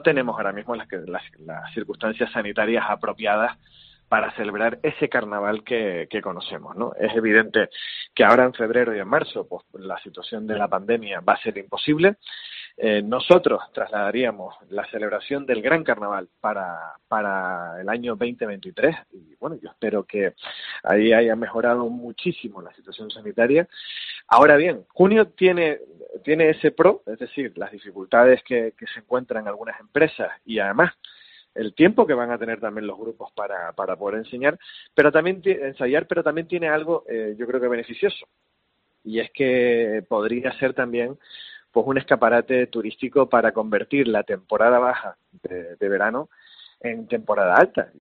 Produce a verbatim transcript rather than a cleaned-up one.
tenemos ahora mismo las, las, las circunstancias sanitarias apropiadas para celebrar ese carnaval que, que conocemos, ¿no? Es evidente que ahora en febrero y en marzo, pues la situación de la pandemia va a ser imposible. Eh, nosotros trasladaríamos la celebración del Gran Carnaval para, para el año veinte veintitrés y bueno, yo espero que ahí haya mejorado muchísimo la situación sanitaria. Ahora bien, junio tiene, tiene ese pro, es decir, las dificultades que, que se encuentran algunas empresas y además el tiempo que van a tener también los grupos para, para poder enseñar, pero también ensayar, pero también tiene algo, eh, yo creo que beneficioso, y es que podría ser también pues un escaparate turístico para convertir la temporada baja de, de verano en temporada alta.